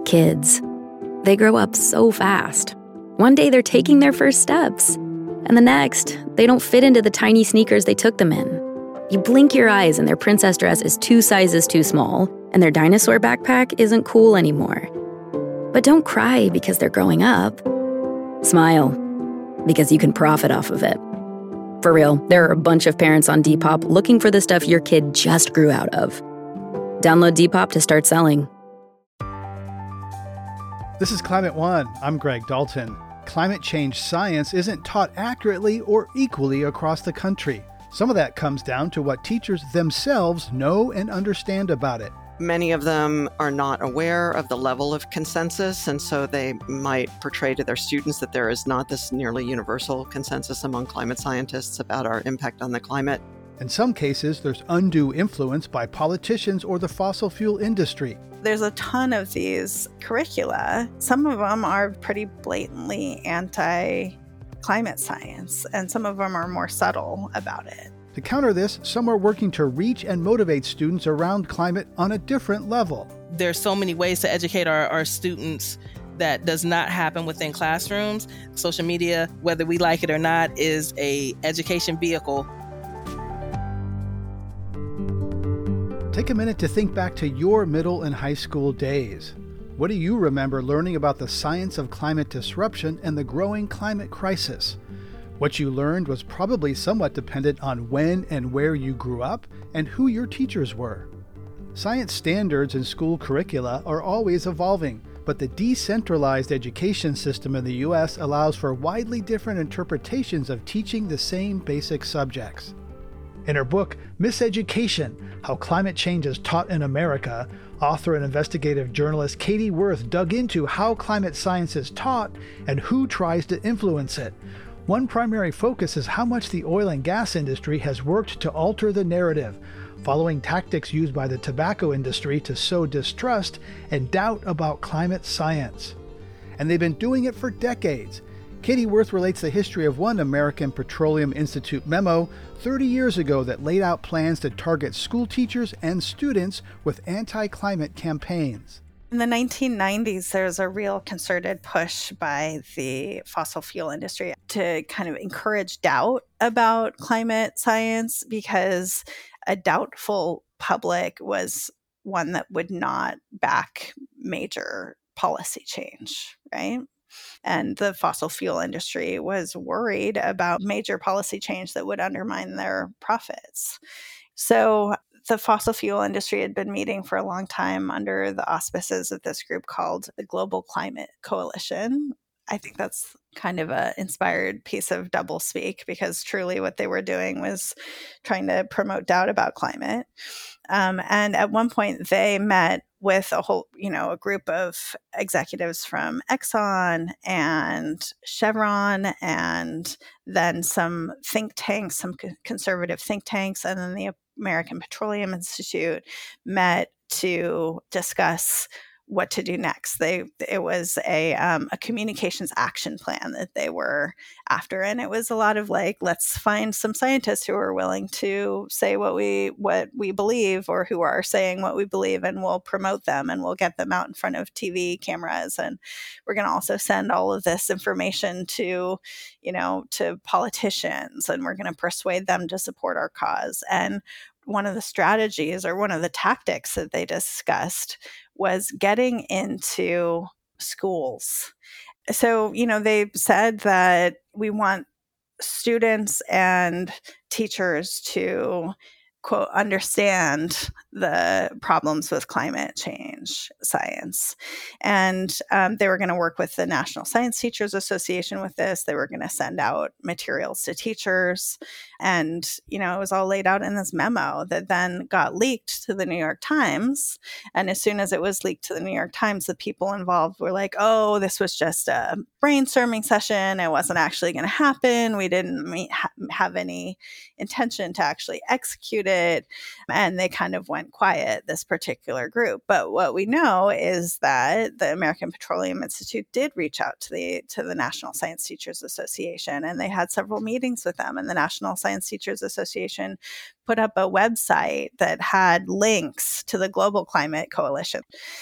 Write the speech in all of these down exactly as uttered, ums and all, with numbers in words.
Kids. They grow up so fast. One day they're taking their first steps, and the next, they don't fit into the tiny sneakers they took them in. You blink your eyes and their princess dress is two sizes too small, and their dinosaur backpack isn't cool anymore. But don't cry because they're growing up. Smile, because you can profit off of it. For real, there are a bunch of parents on Depop looking for the stuff your kid just grew out of. Download Depop to start selling. This is Climate One. I'm Greg Dalton. Climate change science isn't taught accurately or equally across the country. Some of that comes down to what teachers themselves know and understand about it. Many of them are not aware of the level of consensus, and so they might portray to their students that there is not this nearly universal consensus among climate scientists about our impact on the climate. In some cases, there's undue influence by politicians or the fossil fuel industry. There's a ton of these curricula. Some of them are pretty blatantly anti-climate science, and some of them are more subtle about it. To counter this, some are working to reach and motivate students around climate on a different level. There's so many ways to educate our, our students that does not happen within classrooms. Social media, whether we like it or not, is a education vehicle. Take a minute to think back to your middle and high school days. What do you remember learning about the science of climate disruption and the growing climate crisis? What you learned was probably somewhat dependent on when and where you grew up and who your teachers were. Science standards and school curricula are always evolving, but the decentralized education system in the U S allows for widely different interpretations of teaching the same basic subjects. In her book, Miseducation: How Climate Change is Taught in America, author and investigative journalist Katie Wirth dug into how climate science is taught and who tries to influence it. One primary focus is how much the oil and gas industry has worked to alter the narrative, following tactics used by the tobacco industry to sow distrust and doubt about climate science. And they've been doing it for decades. Katie Wirth relates the history of one American Petroleum Institute memo thirty years ago that laid out plans to target school teachers and students with anti-climate campaigns. In the nineteen nineties, there was a real concerted push by the fossil fuel industry to kind of encourage doubt about climate science, because a doubtful public was one that would not back major policy change, right? And the fossil fuel industry was worried about major policy change that would undermine their profits. So the fossil fuel industry had been meeting for a long time under the auspices of this group called the Global Climate Coalition. I think that's kind of an inspired piece of doublespeak, because truly what they were doing was trying to promote doubt about climate. Um, and at one point they met with a whole, you know, a group of executives from Exxon and Chevron, and then some think tanks, some conservative think tanks, and then the American Petroleum Institute met to discuss what to do next. They it was a um, a communications action plan that they were after, and it was a lot of like, let's find some scientists who are willing to say what we what we believe, or who are saying what we believe, and we'll promote them and we'll get them out in front of T V cameras, and we're going to also send all of this information to, you know, to politicians, and we're going to persuade them to support our cause. And one of the strategies, or one of the tactics that they discussed, was getting into schools. So, you know, they said that we want students and teachers to, quote, understand the problems with climate change science. And um, they were going to work with the National Science Teachers Association with this. They were going to send out materials to teachers. And, you know, it was all laid out in this memo that then got leaked to the New York Times. And as soon as it was leaked to the New York Times, the people involved were like, oh, this was just a brainstorming session. It wasn't actually going to happen. We didn't meet, ha- have any intention to actually execute it. And they kind of went quiet, this particular group. But what we know is that the American Petroleum Institute did reach out to the to the National Science Teachers Association, and they had several meetings with them. And the National Science Teachers Association put up a website that had links to the Global Climate Coalition.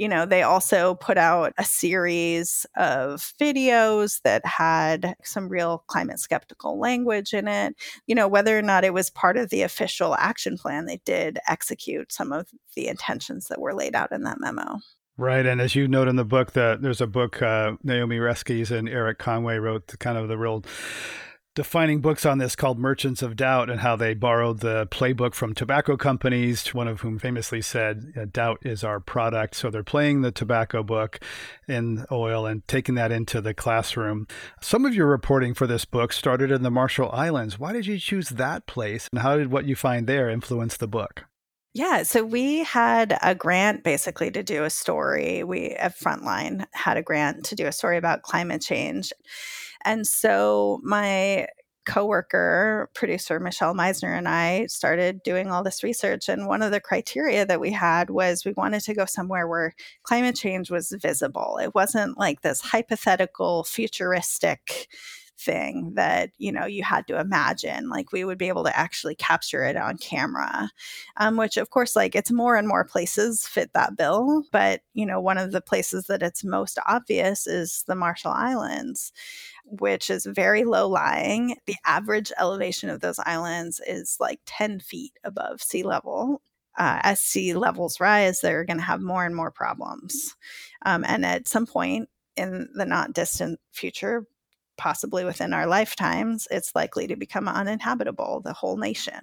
you know, they also put out a series of videos that had some real climate skeptical language in it. You know, whether or not it was part of the official action plan, they did execute some of the intentions that were laid out in that memo. Right. And as you note in the book, that there's a book uh, Naomi Oreskes and Eric Conway wrote, the kind of the real defining books on this, called Merchants of Doubt, and how they borrowed the playbook from tobacco companies, one of whom famously said, doubt is our product. So they're playing the tobacco book in oil and taking that into the classroom. Some of your reporting for this book started in the Marshall Islands. Why did you choose that place? And how did what you find there influence the book? Yeah, so we had a grant basically to do a story. We at Frontline had a grant to do a story about climate change. And so my coworker, producer Michelle Meisner, and I started doing all this research. And one of the criteria that we had was we wanted to go somewhere where climate change was visible. It wasn't like this hypothetical, futuristic thing that, you know, you had to imagine. Like, we would be able to actually capture it on camera, um, which of course, like, it's more and more places fit that bill. But, you know, one of the places that it's most obvious is the Marshall Islands, which is very low lying. The average elevation of those islands is like ten feet above sea level. Uh, as sea levels rise, they're going to have more and more problems. Um, and at some point in the not distant future, possibly within our lifetimes, it's likely to become uninhabitable, the whole nation.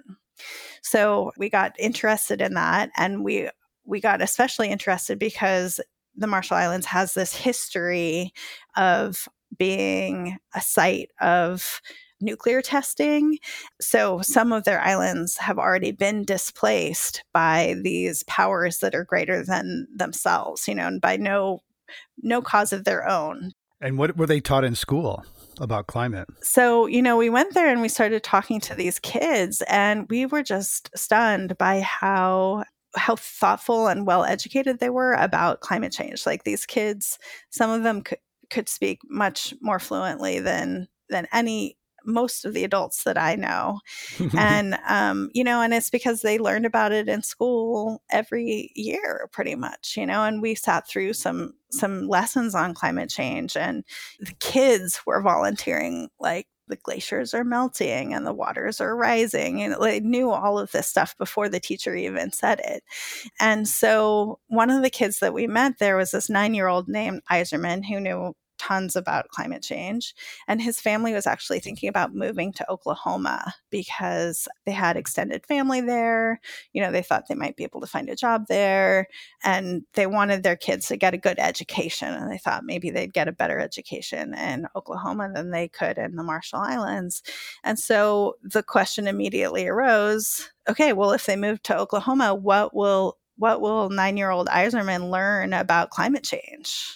So we got interested in that, and we we got especially interested because the Marshall Islands has this history of being a site of nuclear testing. So some of their islands have already been displaced by these powers that are greater than themselves, you know, and by no no cause of their own. And what were they taught in school about climate? So, you know, we went there and we started talking to these kids, and we were just stunned by how how thoughtful and well educated they were about climate change. Like, these kids, some of them could, could speak much more fluently than than any most of the adults that I know. And, um, you know, and it's because they learned about it in school every year, pretty much, you know, and we sat through some, some lessons on climate change, and the kids were volunteering, like, the glaciers are melting and the waters are rising. And they knew all of this stuff before the teacher even said it. And so one of the kids that we met there was this nine-year-old named Iserman, who knew tons about climate change. And his family was actually thinking about moving to Oklahoma because they had extended family there. You know, they thought they might be able to find a job there, and they wanted their kids to get a good education. And they thought maybe they'd get a better education in Oklahoma than they could in the Marshall Islands. And so the question immediately arose, okay, well, if they move to Oklahoma, what will what will nine-year-old Iserman learn about climate change?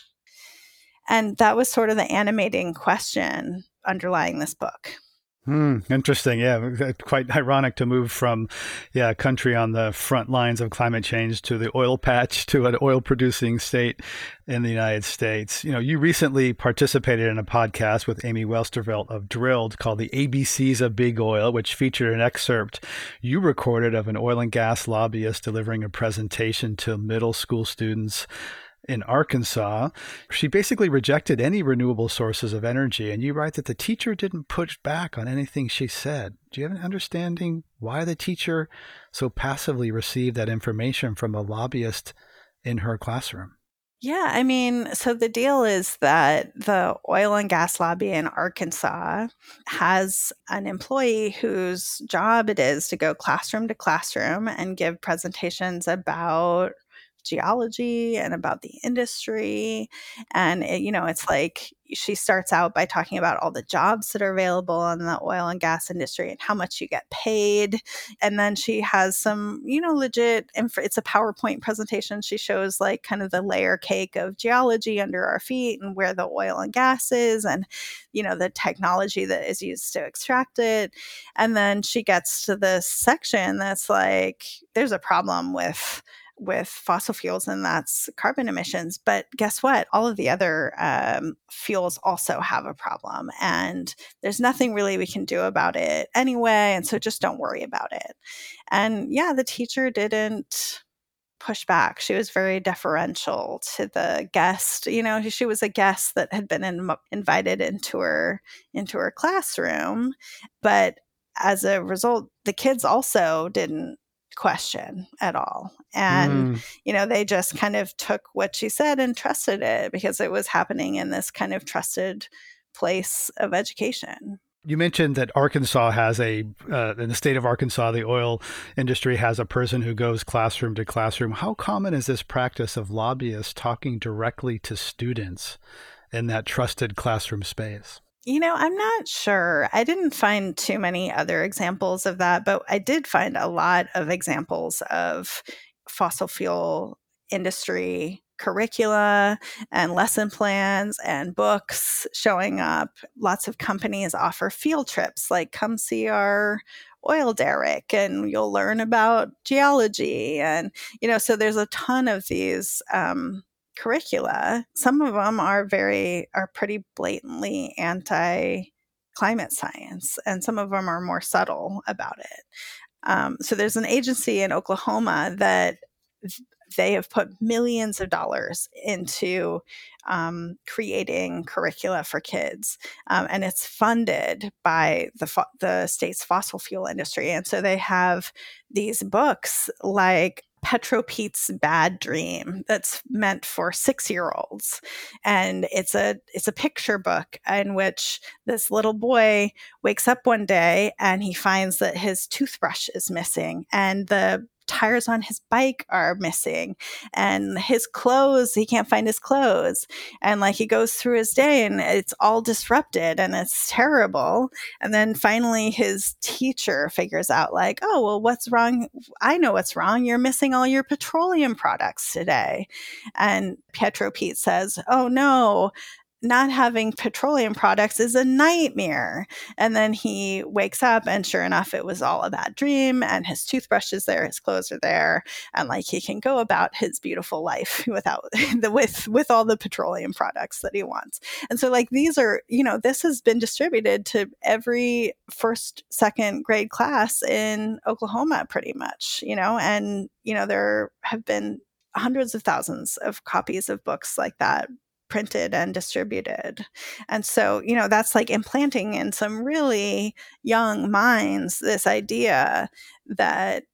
And that was sort of the animating question underlying this book. Hmm, interesting. Yeah, quite ironic to move from, yeah, a country on the front lines of climate change to the oil patch to an oil-producing state in the United States. You know, you recently participated in a podcast with Amy Westervelt of Drilled called The A B Cs of Big Oil, which featured an excerpt you recorded of an oil and gas lobbyist delivering a presentation to middle school students in Arkansas. She basically rejected any renewable sources of energy. And you write that the teacher didn't push back on anything she said. Do you have an understanding why the teacher so passively received that information from a lobbyist in her classroom? Yeah, I mean, so the deal is that the oil and gas lobby in Arkansas has an employee whose job it is to go classroom to classroom and give presentations about geology and about the industry. And, it, you know, it's like she starts out by talking about all the jobs that are available in the oil and gas industry and how much you get paid. And then she has some, you know, legit, inf- it's a PowerPoint presentation. She shows like kind of the layer cake of geology under our feet and where the oil and gas is and, you know, the technology that is used to extract it. And then she gets to this section that's like, there's a problem with with fossil fuels, and that's carbon emissions. But guess what? All of the other um, fuels also have a problem, and there's nothing really we can do about it anyway. And so just don't worry about it. And yeah, the teacher didn't push back. She was very deferential to the guest. You know, she was a guest that had been in, invited into her into her classroom, but as a result, the kids also didn't question at all. And, mm. you know, they just kind of took what she said and trusted it because it was happening in this kind of trusted place of education. You mentioned that Arkansas has a, uh, in the state of Arkansas, the oil industry has a person who goes classroom to classroom. How common is this practice of lobbyists talking directly to students in that trusted classroom space? You know, I'm not sure. I didn't find too many other examples of that, but I did find a lot of examples of fossil fuel industry curricula and lesson plans and books showing up. Lots of companies offer field trips, like come see our oil derrick and you'll learn about geology. And, you know, so there's a ton of these um, curricula. Some of them are very, are pretty blatantly anti-climate science, and some of them are more subtle about it. Um, so there's an agency in Oklahoma that they have put millions of dollars into um, creating curricula for kids, um, and it's funded by the fo- the state's fossil fuel industry. And so they have these books like Petro Pete's Bad Dream that's meant for six-year-olds, and it's a it's a picture book in which this little boy wakes up one day and he finds that his toothbrush is missing and the tires on his bike are missing and his clothes, he can't find his clothes. And like he goes through his day and it's all disrupted and it's terrible. And then finally his teacher figures out like, oh, well, what's wrong? I know what's wrong. You're missing all your petroleum products today. And Petro Pete says, oh no, not having petroleum products is a nightmare. And then he wakes up and sure enough, it was all a bad dream and his toothbrush is there, his clothes are there. And like he can go about his beautiful life without the, with, with all the petroleum products that he wants. And so like, these are, you know, this has been distributed to every first, second grade class in Oklahoma pretty much, you know, and, you know, there have been hundreds of thousands of copies of books like that printed and distributed. And so, you know, that's like implanting in some really young minds this idea that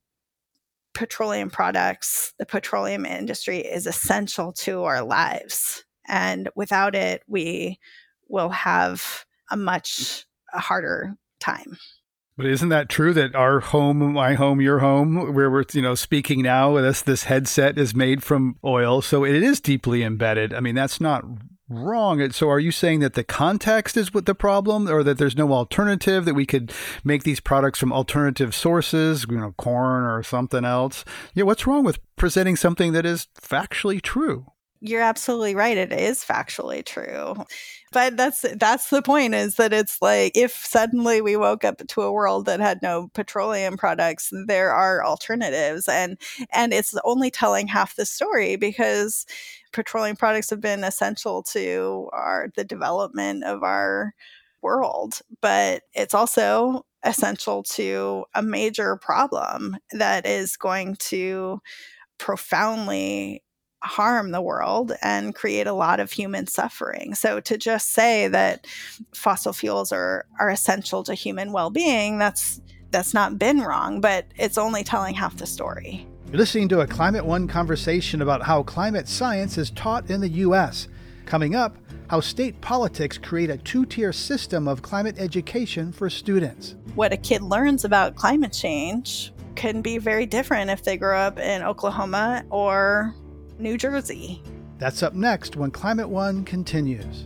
petroleum products, the petroleum industry is essential to our lives. And without it, we will have a much harder time. But isn't that true that our home, my home, your home, where we're, you know, speaking now, this this headset is made from oil, so it is deeply embedded. I mean, that's not wrong. So are you saying that the context is what the problem, or that there's no alternative, that we could make these products from alternative sources, you know, corn or something else? Yeah, what's wrong with presenting something that is factually true? You're absolutely right. It is factually true. But that's that's the point, is that it's like if suddenly we woke up to a world that had no petroleum products, there are alternatives. And and it's only telling half the story, because petroleum products have been essential to our the development of our world. But it's also essential to a major problem that is going to profoundly harm the world and create a lot of human suffering. So to just say that fossil fuels are are essential to human well-being, that's that's not been wrong, but it's only telling half the story. You're listening to a Climate One conversation about how climate science is taught in the U S. Coming up, how state politics create a two-tier system of climate education for students. What a kid learns about climate change can be very different if they grow up in Oklahoma or New Jersey. That's up next when Climate One continues.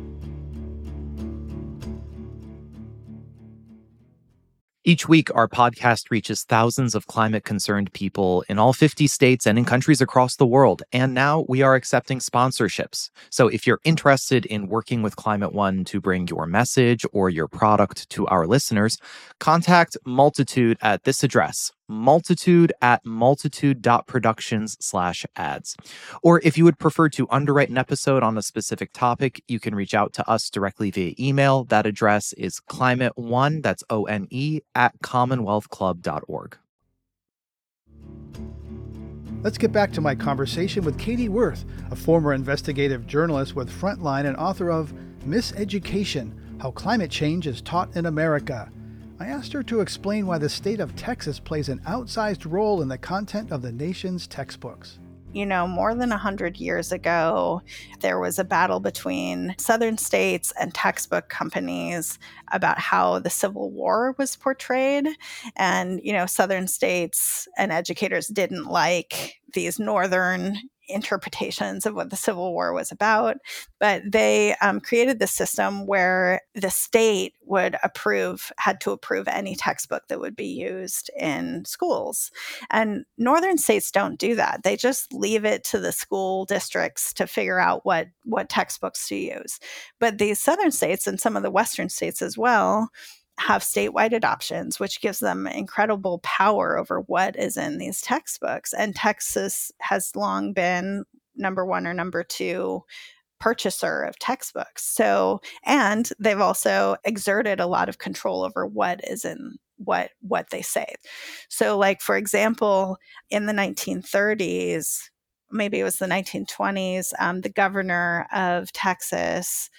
Each week, our podcast reaches thousands of climate-concerned people in all fifty states and in countries across the world. And now we are accepting sponsorships. So if you're interested in working with Climate One to bring your message or your product to our listeners, contact Multitude at this address, multitude at multitude.productions slash ads. Or if you would prefer to underwrite an episode on a specific topic, you can reach out to us directly via email. That address is climate one, that's O N E, at commonwealth club dot org. Let's get back to my conversation with Katie Wirth, a former investigative journalist with Frontline and author of Miseducation: How Climate Change is Taught in America. I asked her to explain why the state of Texas plays an outsized role in the content of the nation's textbooks. You know, more than one hundred years ago, there was a battle between Southern states and textbook companies about how the Civil War was portrayed. And, you know, Southern states and educators didn't like these Northern interpretations of what the Civil War was about, but they um, created this system where the state would approve, had to approve any textbook that would be used in schools. And Northern states don't do that. They just leave it to the school districts to figure out what, what textbooks to use. But these Southern states and some of the Western states as well have statewide adoptions, which gives them incredible power over what is in these textbooks. And Texas has long been number one or number two purchaser of textbooks. So, and they've also exerted a lot of control over what is in what what they say. So, like, for example, in the nineteen thirties, maybe it was the nineteen twenties, um, the governor of Texas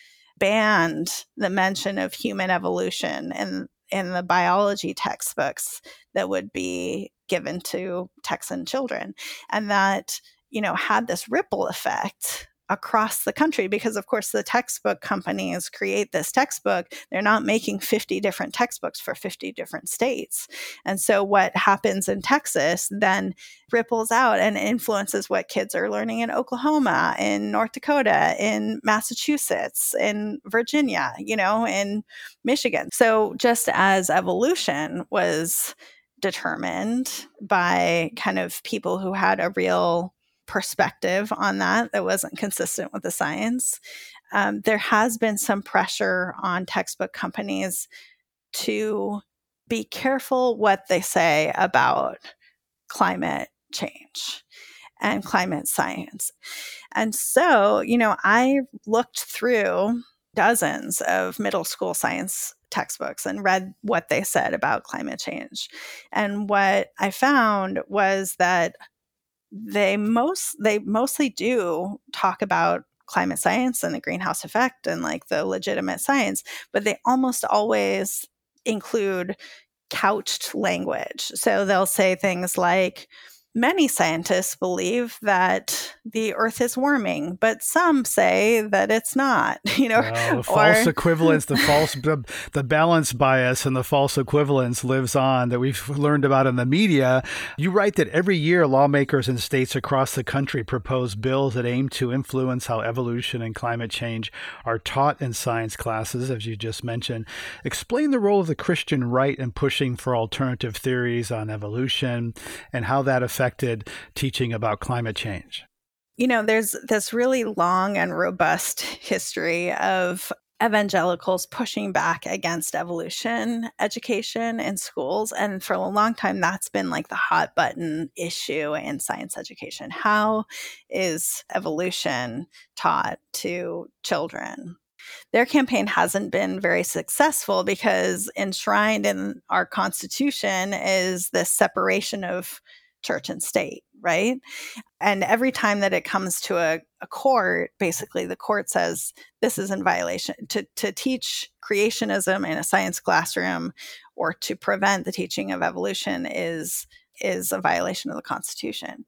banned the mention of human evolution in, in the biology textbooks that would be given to Texan children. And that, you know, had this ripple effect across the country because, of course, the textbook companies create this textbook. They're not making fifty different textbooks for fifty different states. And so what happens in Texas then ripples out and influences what kids are learning in Oklahoma, in North Dakota, in Massachusetts, in Virginia, you know, in Michigan. So just as evolution was determined by kind of people who had a real perspective on that that wasn't consistent with the science, um, there has been some pressure on textbook companies to be careful what they say about climate change and climate science. And so, you know, I looked through dozens of middle school science textbooks and read what they said about climate change. And what I found was that they most they mostly do talk about climate science and the greenhouse effect and like the legitimate science, but they almost always include couched language. So they'll say things like, many scientists believe that the Earth is warming, but some say that it's not. You know, well, the or, false equivalence, the false, the, the balance bias, and the false equivalence lives on that we've learned about in the media. You write that every year lawmakers in states across the country propose bills that aim to influence how evolution and climate change are taught in science classes, as you just mentioned. Explain the role of the Christian right in pushing for alternative theories on evolution and how that affects affected teaching about climate change. You know, there's this really long and robust history of evangelicals pushing back against evolution education in schools. And for a long time, that's been like the hot button issue in science education. How is evolution taught to children? Their campaign hasn't been very successful because enshrined in our Constitution is this separation of church and state, right? And every time that it comes to a, a court, basically the court says this is in violation. To, to teach creationism in a science classroom or to prevent the teaching of evolution is, is a violation of the Constitution.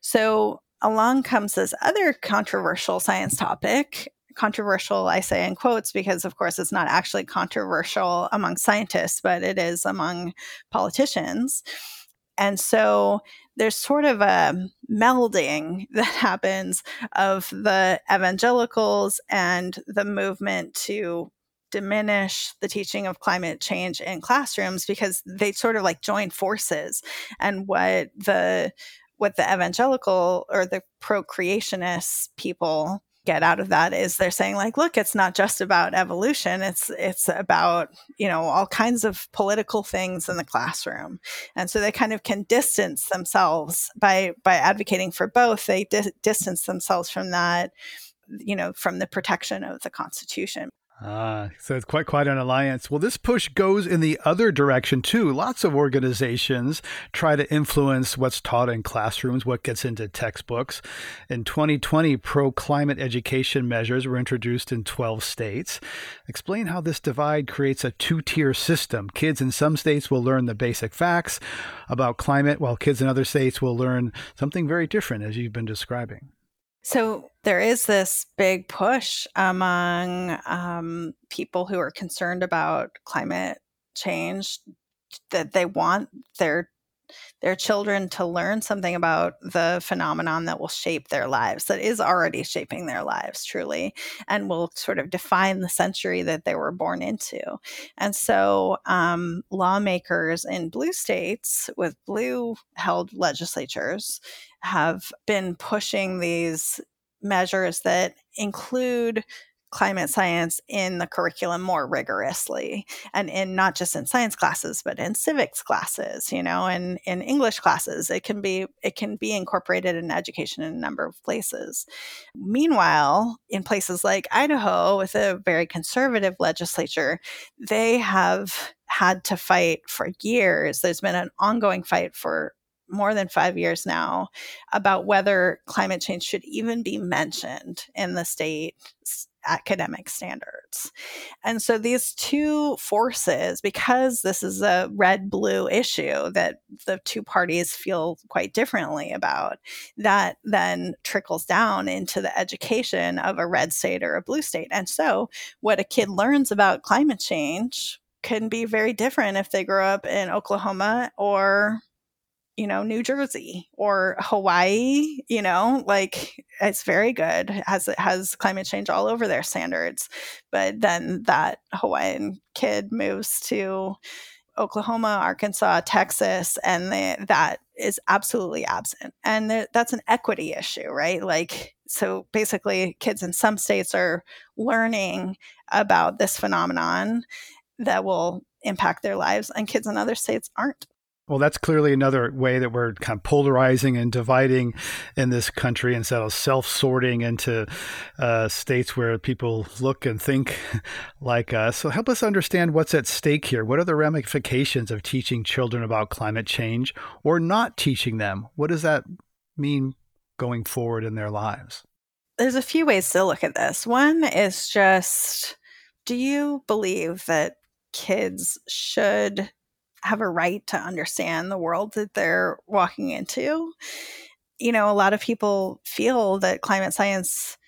So along comes this other controversial science topic. Controversial, I say in quotes, because of course it's not actually controversial among scientists, but it is among politicians. And so there's sort of a melding that happens of the evangelicals and the movement to diminish the teaching of climate change in classrooms because they sort of like join forces. And what the what the evangelical or the pro-creationist people get out of that is they're saying like, look, it's not just about evolution. It's it's about, you know, all kinds of political things in the classroom. And so they kind of can distance themselves by by advocating for both. They di- distance themselves from that, you know, from the protection of the Constitution. Ah, so it's quite quite an alliance. Well, this push goes in the other direction too. Lots of organizations try to influence what's taught in classrooms, what gets into textbooks. In twenty twenty, pro-climate education measures were introduced in twelve states. Explain how this divide creates a two-tier system. Kids in some states will learn the basic facts about climate, while kids in other states will learn something very different, as you've been describing. So there is this big push among um, people who are concerned about climate change that they want their their children to learn something about the phenomenon that will shape their lives, that is already shaping their lives truly, and will sort of define the century that they were born into. And so um, lawmakers in blue states with blue held legislatures have been pushing these measures that include climate science in the curriculum more rigorously, and in not just in science classes, but in civics classes, you know, and in English classes. It can be it can be incorporated in education in a number of places. Meanwhile, in places like Idaho, with a very conservative legislature, they have had to fight for years. There's been an ongoing fight for more than five years now about whether climate change should even be mentioned in the state academic standards. And so these two forces, because this is a red-blue issue that the two parties feel quite differently about, that then trickles down into the education of a red state or a blue state. And so what a kid learns about climate change can be very different if they grow up in Oklahoma or you know, New Jersey or Hawaii, you know, like it's very good. It has, it has climate change all over their standards. But then that Hawaiian kid moves to Oklahoma, Arkansas, Texas, and they, that is absolutely absent. And th- that's an equity issue, right? Like, so basically kids in some states are learning about this phenomenon that will impact their lives, and kids in other states aren't. Well, that's clearly another way that we're kind of polarizing and dividing in this country instead of self-sorting into uh, states where people look and think like us. So help us understand what's at stake here. What are the ramifications of teaching children about climate change or not teaching them? What does that mean going forward in their lives? There's a few ways to look at this. One is just, do you believe that kids should have a right to understand the world that they're walking into? You know, a lot of people feel that climate science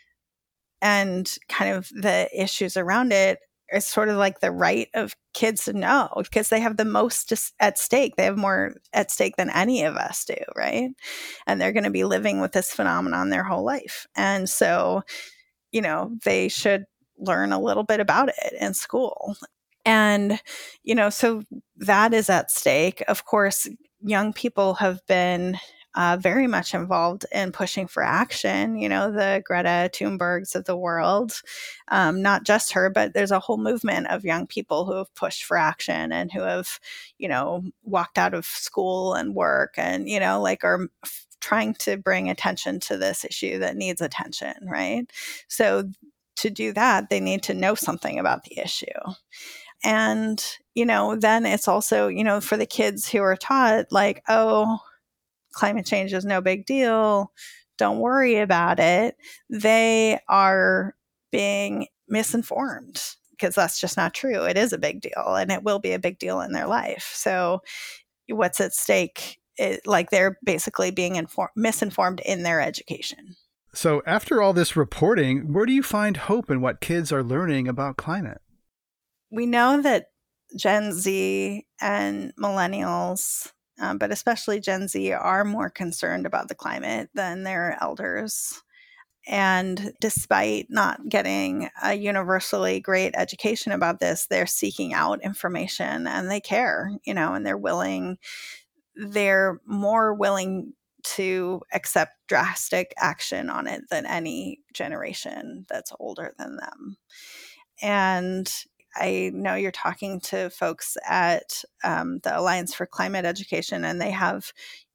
and kind of the issues around it is sort of like the right of kids to know, because they have the most at stake. They have more at stake than any of us do, right? And they're going to be living with this phenomenon their whole life. And so, you know, they should learn a little bit about it in school. And, you know, so that is at stake. Of course, young people have been uh, very much involved in pushing for action, you know, the Greta Thunbergs of the world, um, not just her, but there's a whole movement of young people who have pushed for action and who have, you know, walked out of school and work and, you know, like are f- trying to bring attention to this issue that needs attention, right? So to do that, they need to know something about the issue. And, you know, then it's also, you know, for the kids who are taught like, oh, climate change is no big deal, don't worry about it, they are being misinformed, because that's just not true. It is a big deal, and it will be a big deal in their life. So what's at stake? It, like they're basically being inform- misinformed in their education. So after all this reporting, where do you find hope in what kids are learning about climate? We know that Gen Z and millennials, um, but especially Gen Z, are more concerned about the climate than their elders. And despite not getting a universally great education about this, they're seeking out information and they care, you know, and they're willing, they're more willing to accept drastic action on it than any generation that's older than them. And I know you're talking to folks at um, the Alliance for Climate Education, and they have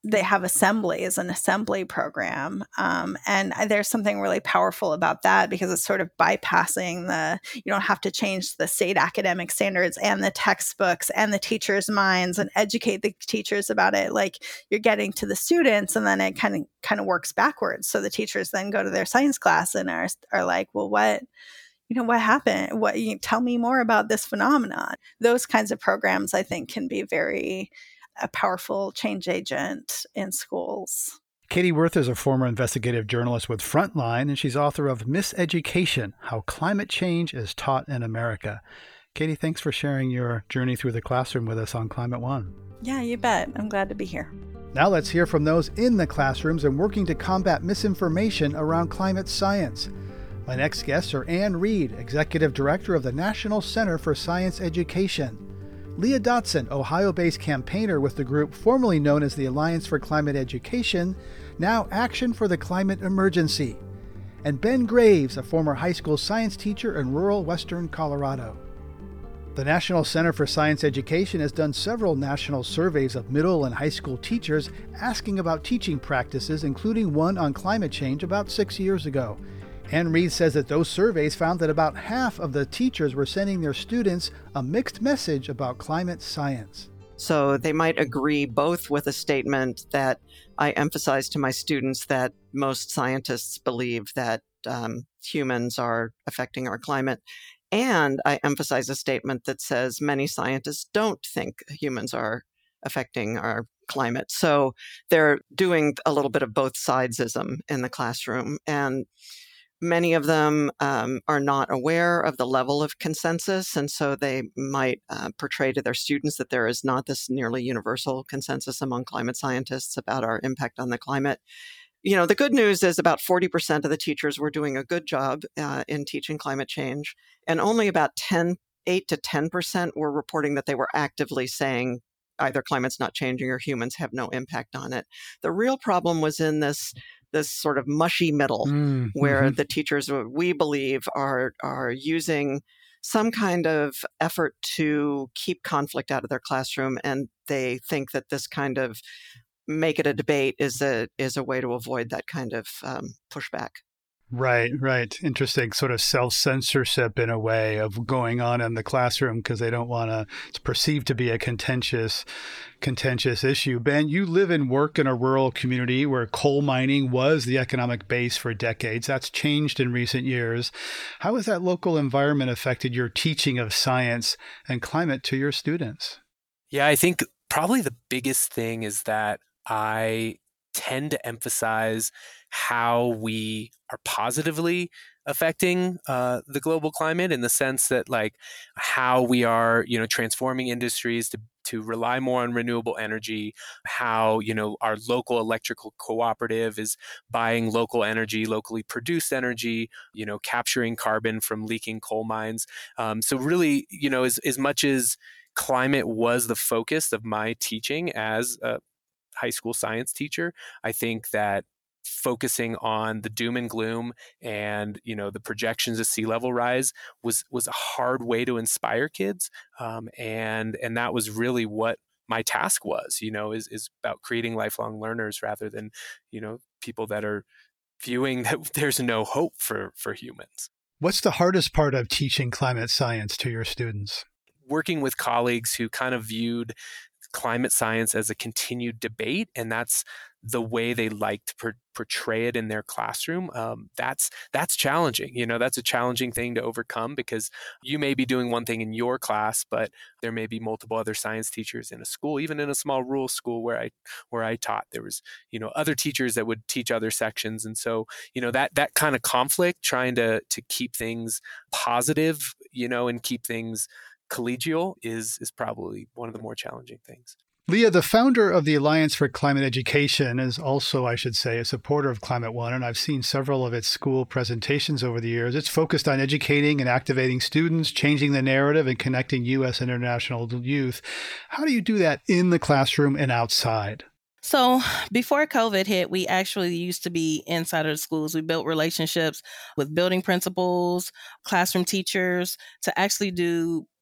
they have assemblies, an assembly program. Um, and there's something really powerful about that because it's sort of bypassing the, you don't have to change the state academic standards and the textbooks and the teachers' minds and educate the teachers about it. Like you're getting to the students and then it kind of kind of works backwards. So the teachers then go to their science class and are, are like, well, what, you know, what happened? What, you tell me more about this phenomenon. Those kinds of programs, I think, can be very a powerful change agent in schools. Katie Wirth is a former investigative journalist with Frontline, and she's author of Miseducation: How Climate Change is Taught in America. Katie, thanks for sharing your journey through the classroom with us on Climate One. Yeah, you bet. I'm glad to be here. Now let's hear from those in the classrooms and working to combat misinformation around climate science. My next guests are Anne Reed, Executive Director of the National Center for Science Education; Leah Dotson, Ohio-based campaigner with the group formerly known as the Alliance for Climate Education, now Action for the Climate Emergency; and Ben Graves, a former high school science teacher in rural western Colorado. The National Center for Science Education has done several national surveys of middle and high school teachers asking about teaching practices, including one on climate change about six years ago. Anne Reed says that those surveys found that about half of the teachers were sending their students a mixed message about climate science. So they might agree both with a statement that I emphasize to my students that most scientists believe that um, humans are affecting our climate, and I emphasize a statement that says many scientists don't think humans are affecting our climate. So they're doing a little bit of both sidesism in the classroom. And many of them um, are not aware of the level of consensus, and so they might uh, portray to their students that there is not this nearly universal consensus among climate scientists about our impact on the climate. You know, the good news is about forty percent of the teachers were doing a good job uh, in teaching climate change, and only about ten, eight to ten percent were reporting that they were actively saying either climate's not changing or humans have no impact on it. The real problem was in this this sort of mushy middle mm, where mm-hmm. the teachers, we believe, are are using some kind of effort to keep conflict out of their classroom, and they think that this kind of make it a debate is a is a way to avoid that kind of um, pushback. Right, right. Interesting sort of self-censorship in a way of going on in the classroom because they don't want to, it's perceived to be a contentious, contentious issue. Ben, you live and work in a rural community where coal mining was the economic base for decades. That's changed in recent years. How has that local environment affected your teaching of science and climate to your students? Yeah, I think probably the biggest thing is that I tend to emphasize how we are positively affecting uh, the global climate in the sense that like how we are, you know, transforming industries to to rely more on renewable energy, how, you know, our local electrical cooperative is buying local energy, locally produced energy, you know, capturing carbon from leaking coal mines. Um, so really, you know, as, as much as climate was the focus of my teaching as a high school science teacher, I think that focusing on the doom and gloom and, you know, the projections of sea level rise was was a hard way to inspire kids. Um, and and that was really what my task was, you know, is, is about creating lifelong learners rather than, you know, people that are viewing that there's no hope for, for humans. What's the hardest part of teaching climate science to your students? Working with colleagues who kind of viewed climate science as a continued debate, and that's the way they like to per- portray it in their classroom. Um, that's that's challenging. You know, that's a challenging thing to overcome because you may be doing one thing in your class, but there may be multiple other science teachers in a school, even in a small rural school where I where I taught. There was, you know, other teachers that would teach other sections, and so, you know, that that kind of conflict, trying to to keep things positive, you know, and keep things collegial is is probably one of the more challenging things. Leah, the founder of the Alliance for Climate Education, is also, I should say, a supporter of Climate One, and I've seen several of its school presentations over the years. It's focused on educating and activating students, changing the narrative, and connecting U S and international youth. How do you do that in the classroom and outside? So before COVID hit, we actually used to be inside of the schools. We built relationships with building principals, classroom teachers to actually do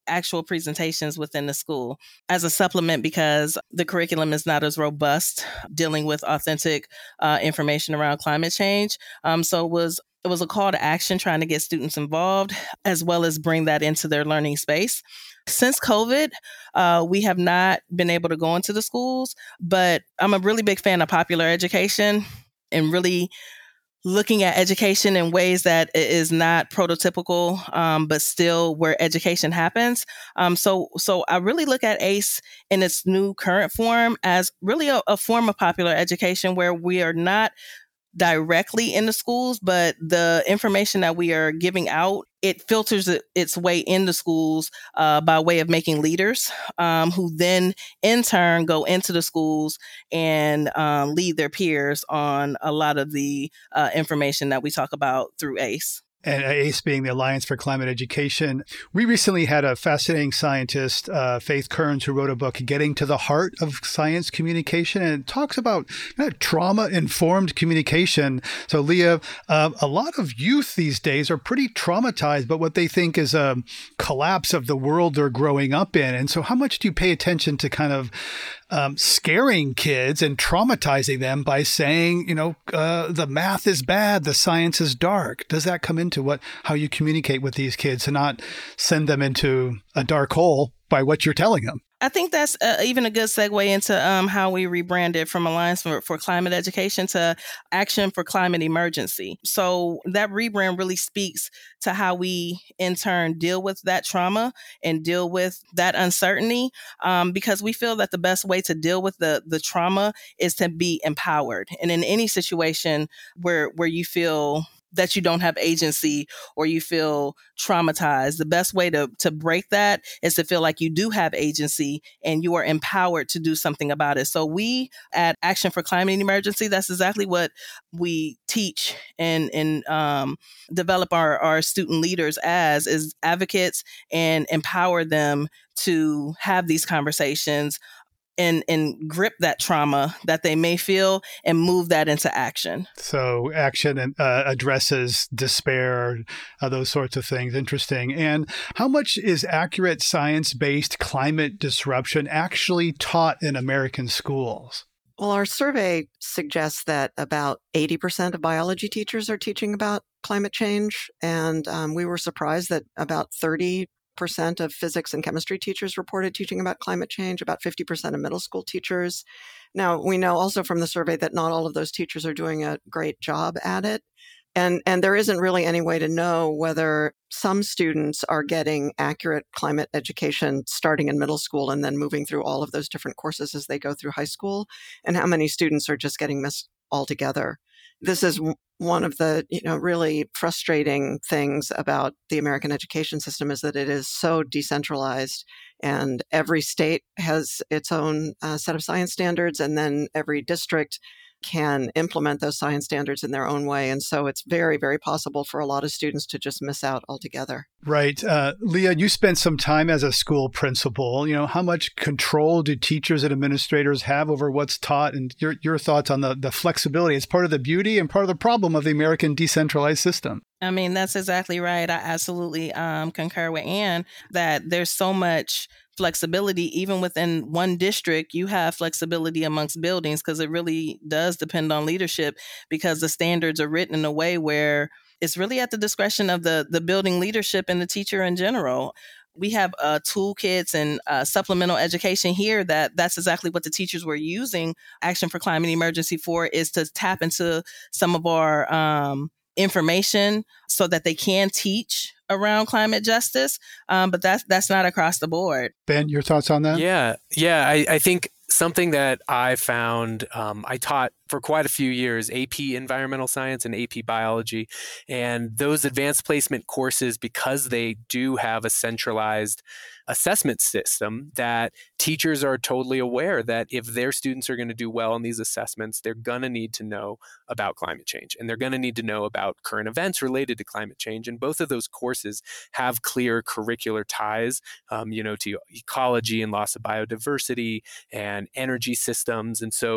actual presentations within the school as a supplement because the curriculum is not as robust dealing with authentic uh, information around climate change. Um, so it was it was a call to action trying to get students involved as well as bring that into their learning space. Since COVID, uh, we have not been able to go into the schools, but I'm a really big fan of popular education and really looking at education in ways that is not prototypical, um, but still where education happens. Um, so, so I really look at ACE in its new current form as really a, a form of popular education where we are not directly in the schools, but the information that we are giving out, it filters it, its way into schools uh, by way of making leaders um, who then in turn go into the schools and um, lead their peers on a lot of the uh, information that we talk about through ACE. And ACE being the Alliance for Climate Education. We recently had a fascinating scientist, uh, Faith Kearns, who wrote a book, Getting to the Heart of Science Communication, and it talks about uh, trauma-informed communication. So, Leah, uh, a lot of youth these days are pretty traumatized by what they think is a collapse of the world they're growing up in. And so how much do you pay attention to kind of Um, scaring kids and traumatizing them by saying, you know, uh, the math is bad, the science is dark? Does that come into what how you communicate with these kids and not send them into a dark hole by what you're telling them? I think that's uh, even a good segue into um, how we rebranded from Alliance for, for Climate Education to Action for Climate Emergency. So that rebrand really speaks to how we, in turn, deal with that trauma and deal with that uncertainty, um, because we feel that the best way to deal with the the trauma is to be empowered. And in any situation where where you feel that you don't have agency or you feel traumatized, the best way to, to break that is to feel like you do have agency and you are empowered to do something about it. So we at Action for Climate Emergency, that's exactly what we teach and, and um, develop our, our student leaders as, is advocates and empower them to have these conversations and and grip that trauma that they may feel and move that into action. So action uh, addresses despair, uh, those sorts of things. Interesting. And how much is accurate science-based climate disruption actually taught in American schools? Well, our survey suggests that about eighty percent of biology teachers are teaching about climate change. And um, we were surprised that about thirty percent of physics and chemistry teachers reported teaching about climate change, about fifty percent of middle school teachers. Now, we know also from the survey that not all of those teachers are doing a great job at it. And, and there isn't really any way to know whether some students are getting accurate climate education starting in middle school and then moving through all of those different courses as they go through high school, and how many students are just getting missed altogether. This is one of the, you know, really frustrating things about the American education system, is that it is so decentralized, and every state has its own uh, set of science standards, and then every district can implement those science standards in their own way. And so it's very, very possible for a lot of students to just miss out altogether. Right. Uh, Leah, you spent some time as a school principal. You know, how much control do teachers and administrators have over what's taught? And your your thoughts on the, the flexibility. It's part of the beauty and part of the problem of the American decentralized system. I mean, that's exactly right. I absolutely um, concur with Ann that there's so much flexibility. Even within one district, you have flexibility amongst buildings, because it really does depend on leadership, because the standards are written in a way where it's really at the discretion of the, the building leadership and the teacher in general. We have uh, toolkits and uh, supplemental education here that that's exactly what the teachers were using Action for Climate Emergency for, is to tap into some of our um, information so that they can teach around climate justice. Um, but that's that's not across the board. Ben, your thoughts on that? Yeah, yeah. I, I think something that I found, um, I taught for quite a few years, A P Environmental Science and A P Biology. And those advanced placement courses, because they do have a centralized assessment system, that teachers are totally aware that if their students are going to do well in these assessments, they're going to need to know about climate change, and they're going to need to know about current events related to climate change. And both of those courses have clear curricular ties, um, you know, to ecology and loss of biodiversity and energy systems. And so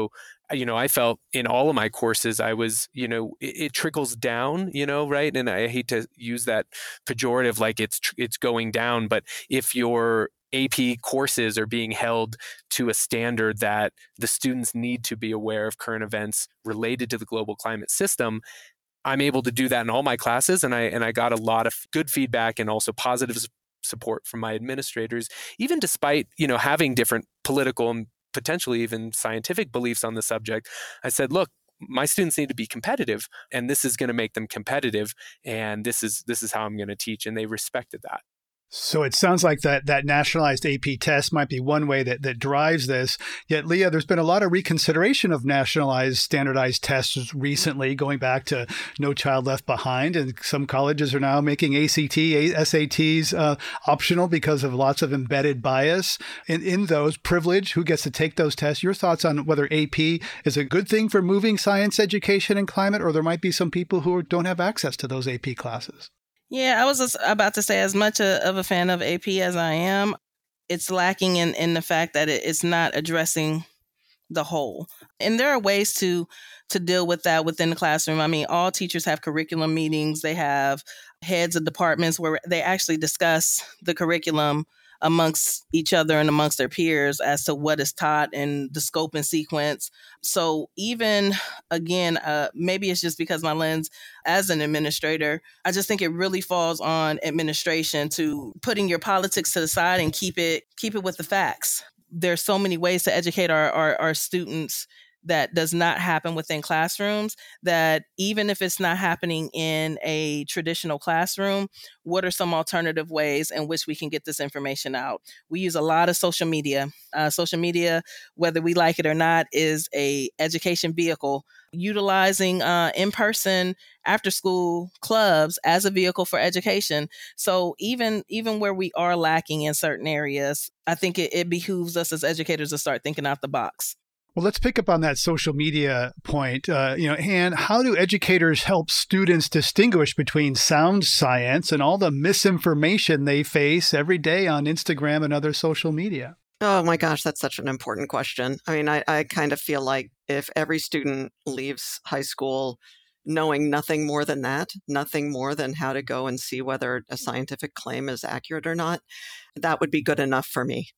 you know, I felt in all of my courses, I was, you know, it, it trickles down, you know, right? And I hate to use that pejorative like it's it's going down, but if your A P courses are being held to a standard that the students need to be aware of current events related to the global climate system, I'm able to do that in all my classes. And I and I got a lot of good feedback and also positive support from my administrators, even despite, you know, having different political and potentially even scientific beliefs on the subject. I said, look, my students need to be competitive, and this is going to make them competitive. And this is this is how I'm going to teach. And they respected that. So it sounds like that that nationalized A P test might be one way that, that drives this. Yet, Leah, there's been a lot of reconsideration of nationalized standardized tests recently, going back to No Child Left Behind. And some colleges are now making A C T, S A Ts uh, optional because of lots of embedded bias in, in those. Privilege, who gets to take those tests? Your thoughts on whether A P is a good thing for moving science education and climate, or there might be some people who don't have access to those A P classes? Yeah, I was just about to say, as much a, of a fan of A P as I am, it's lacking in, in the fact that it, it's not addressing the whole. And there are ways to to deal with that within the classroom. I mean, all teachers have curriculum meetings. They have heads of departments where they actually discuss the curriculum amongst each other and amongst their peers as to what is taught and the scope and sequence. So even, again, uh, maybe it's just because my lens as an administrator, I just think it really falls on administration to putting your politics to the side and keep it keep it with the facts. There's so many ways to educate our, our, our students that does not happen within classrooms, that even if it's not happening in a traditional classroom, what are some alternative ways in which we can get this information out? We use a lot of social media. Uh, social media, whether we like it or not, is a education vehicle, utilizing uh, in-person after-school clubs as a vehicle for education. So even, even where we are lacking in certain areas, I think it, it behooves us as educators to start thinking out the box. Well, let's pick up on that social media point. Uh, you know, Anne, how do educators help students distinguish between sound science and all the misinformation they face every day on Instagram and other social media? Oh my gosh, that's such an important question. I mean, I, I kind of feel like if every student leaves high school knowing nothing more than that, nothing more than how to go and see whether a scientific claim is accurate or not, that would be good enough for me.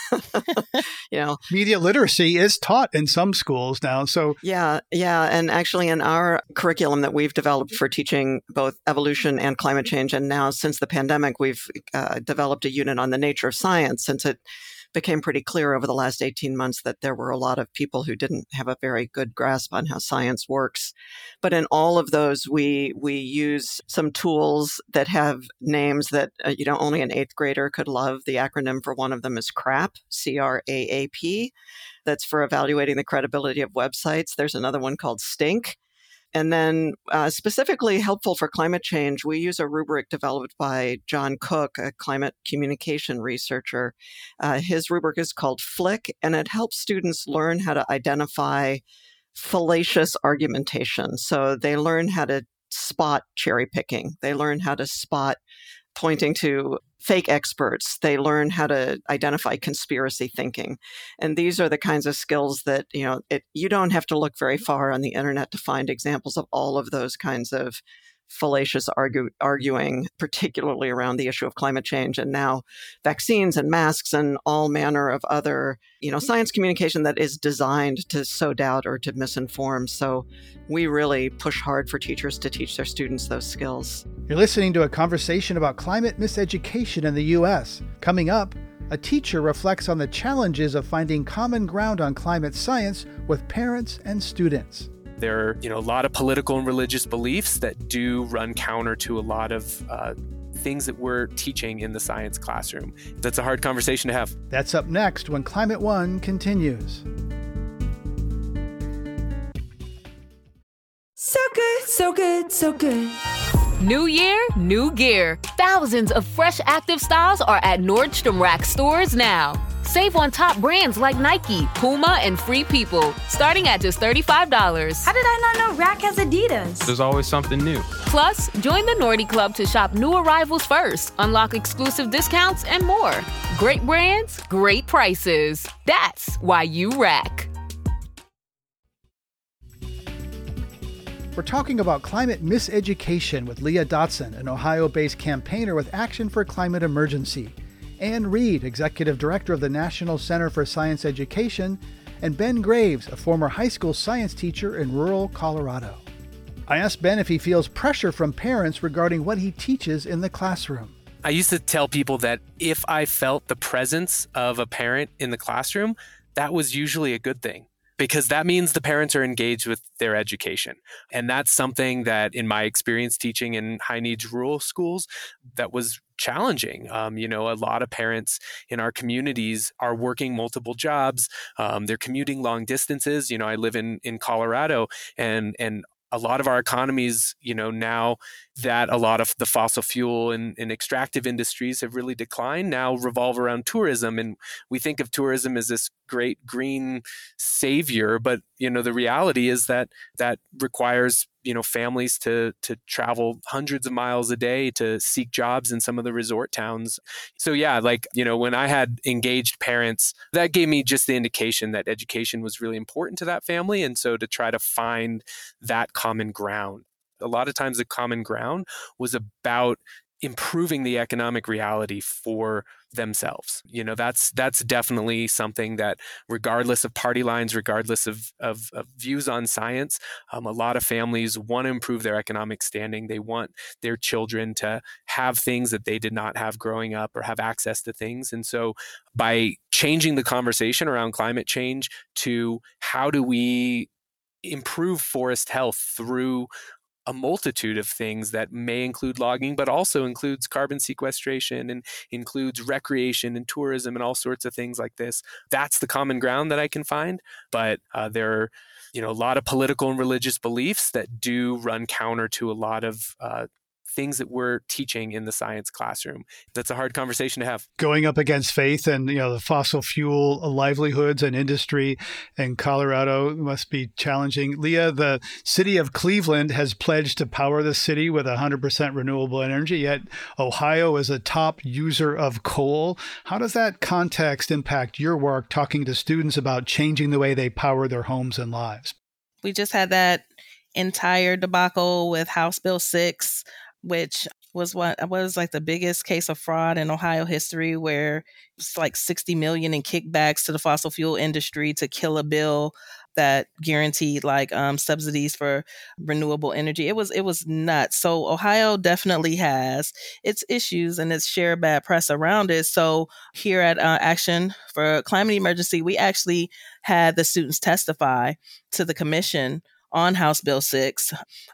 You know, media literacy is taught in some schools now. So yeah, yeah. And actually in our curriculum that we've developed for teaching both evolution and climate change, and now since the pandemic, we've uh, developed a unit on the nature of science, since it became pretty clear over the last eighteen months that there were a lot of people who didn't have a very good grasp on how science works. But in all of those, we we use some tools that have names that, uh, you know, only an eighth grader could love. The acronym for one of them is CRAP, C R A A P. That's for evaluating the credibility of websites. There's another one called STINK. And then uh, specifically helpful for climate change, we use a rubric developed by John Cook, a climate communication researcher. Uh, his rubric is called FLICK, and it helps students learn how to identify fallacious argumentation. So they learn how to spot cherry picking. They learn how to spot pointing to fake experts. They learn how to identify conspiracy thinking. And these are the kinds of skills that, you know, it, you don't have to look very far on the internet to find examples of all of those kinds of fallacious argue, arguing, particularly around the issue of climate change and now vaccines and masks and all manner of other, you know, science communication that is designed to sow doubt or to misinform. So we really push hard for teachers to teach their students those skills. You're listening to a conversation about climate miseducation in the U S. Coming up, a teacher reflects on the challenges of finding common ground on climate science with parents and students. There are, you know, a lot of political and religious beliefs that do run counter to a lot of uh, things that we're teaching in the science classroom. That's a hard conversation to have. That's up next when Climate One continues. So good, so good, so good. New year, new gear. Thousands of fresh active styles are at Nordstrom Rack stores now. Save on top brands like Nike, Puma, and Free People, starting at just thirty-five dollars. How did I not know Rack has Adidas? There's always something new. Plus, join the Nordy Club to shop new arrivals first, unlock exclusive discounts, and more. Great brands, great prices. That's why you Rack. We're talking about climate miseducation with Leah Dotson, an Ohio-based campaigner with Action for Climate Emergency, Ann Reed, Executive Director of the National Center for Science Education, and Ben Graves, a former high school science teacher in rural Colorado. I asked Ben if he feels pressure from parents regarding what he teaches in the classroom. I used to tell people that if I felt the presence of a parent in the classroom, that was usually a good thing, because that means the parents are engaged with their education. And that's something that, in my experience teaching in high needs rural schools, that was challenging. Um, you know, a lot of parents in our communities are working multiple jobs. Um, they're commuting long distances. You know, I live in in Colorado, and and a lot of our economies, you know, now that a lot of the fossil fuel and, and extractive industries have really declined, now revolve around tourism. And we think of tourism as this great green savior, but, you know, the reality is that that requires, you know, families to to travel hundreds of miles a day to seek jobs in some of the resort towns. So yeah, like, you know, when I had engaged parents, that gave me just the indication that education was really important to that family. And so to try to find that common ground, a lot of times the common ground was about improving the economic reality for themselves. You know, that's that's definitely something that, regardless of party lines, regardless of, of, of views on science, um, a lot of families want to improve their economic standing. They want their children to have things that they did not have growing up, or have access to things. And so by changing the conversation around climate change to how do we improve forest health through a multitude of things that may include logging, but also includes carbon sequestration and includes recreation and tourism and all sorts of things like this. That's the common ground that I can find. But uh, there are, you know, a lot of political and religious beliefs that do run counter to a lot of uh, things that we're teaching in the science classroom. That's a hard conversation to have. Going up against faith and, you know, the fossil fuel livelihoods and industry in Colorado must be challenging. Leah, the city of Cleveland has pledged to power the city with one hundred percent renewable energy, yet Ohio is a top user of coal. How does that context impact your work talking to students about changing the way they power their homes and lives? We just had that entire debacle with House Bill six, which was what was like the biggest case of fraud in Ohio history, where it's like sixty million in kickbacks to the fossil fuel industry to kill a bill that guaranteed like um, subsidies for renewable energy. It was it was nuts. So Ohio definitely has its issues and its share of bad press around it. So here at uh, Action for Climate Emergency, we actually had the students testify to the commission on House Bill six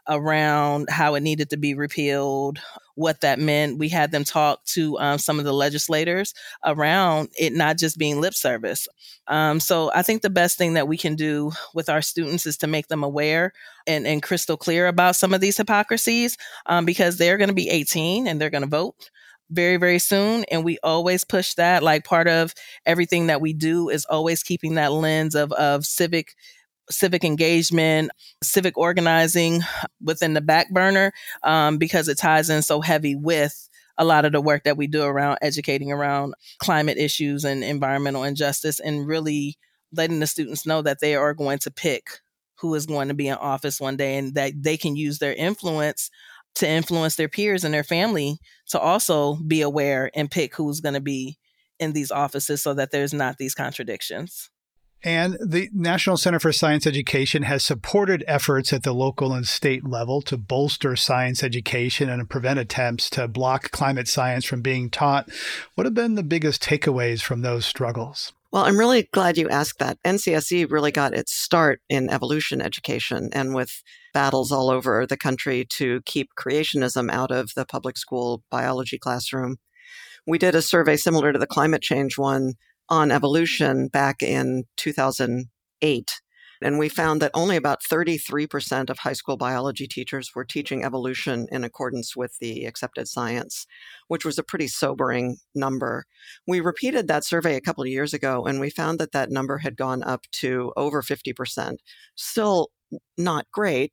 around how it needed to be repealed, what that meant. We had them talk to um, some of the legislators around it not just being lip service. Um, so I think the best thing that we can do with our students is to make them aware and, and crystal clear about some of these hypocrisies, um, because they're going to be eighteen and they're going to vote very, very soon. And we always push that. Like, part of everything that we do is always keeping that lens of, of civic civic engagement, civic organizing within the back burner, um, because it ties in so heavy with a lot of the work that we do around educating around climate issues and environmental injustice, and really letting the students know that they are going to pick who is going to be in office one day, and that they can use their influence to influence their peers and their family to also be aware and pick who's going to be in these offices, so that there's not these contradictions. And the National Center for Science Education has supported efforts at the local and state level to bolster science education and prevent attempts to block climate science from being taught. What have been the biggest takeaways from those struggles? Well, I'm really glad you asked that. N C S E really got its start in evolution education, and with battles all over the country to keep creationism out of the public school biology classroom. We did a survey similar to the climate change one on evolution back in two thousand eight. And we found that only about thirty-three percent of high school biology teachers were teaching evolution in accordance with the accepted science, which was a pretty sobering number. We repeated that survey a couple of years ago, and we found that that number had gone up to over fifty percent. Still not great, that